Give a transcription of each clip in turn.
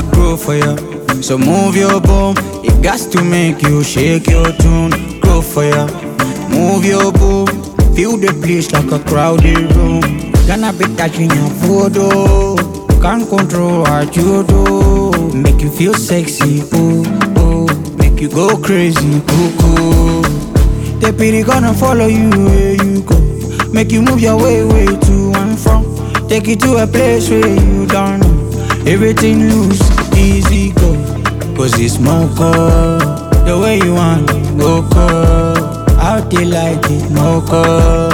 to grow for you. So move your boom, it got to make you shake your tune. Grow for you, move your boom, feel the place like a crowded room. Gonna be touching your photo, can't control what you do. Make you feel sexy, ooh, ooh. Make you go crazy, ooh, ooh. The pity gonna follow you where you go. Make you move your way, way to and from. Take you to a place where you don't know. Everything loose, easy go. Cause it's Moko. The way you want it, Moko. Out there like it, Moko.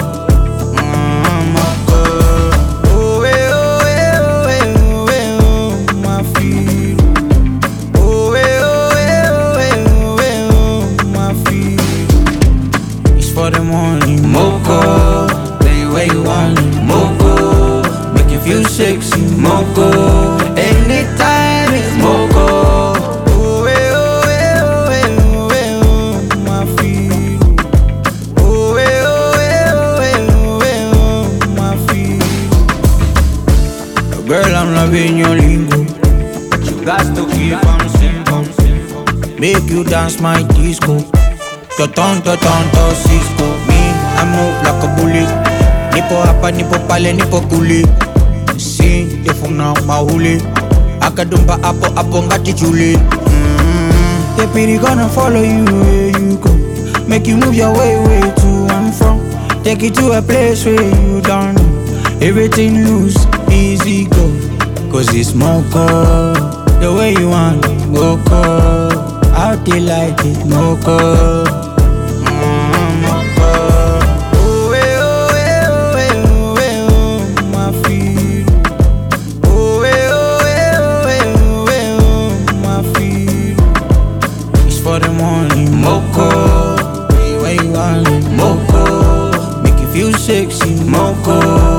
For the morning, Moko. Play where you want it, Moko. Make you feel sexy, Moko. Anytime it's Moko. Oh, eh, oh, eh, oh, eh, oh, eh, oh, my feet. Oh, eh, oh, eh, oh, eh, oh, eh, oh, my feet. Girl, I'm loving your lingo, but you got to keep on simple. Make you dance my disco. Tonto Cisco. Me, I move like a bully. Nipo hapa, nipo pale, nipo kuli. Si, yefuna mahuli. Akadumba apo ngati chuli. The pity gonna follow you where you go. Make you move your way, way to and from. Take you to a place where you don't know. Everything loose, easy go. Cause it's Moko. The way you want it, Moko. Out there like it, Moko. For the morning, Moko. Where you want it, Moko. Make you feel sexy, Moko.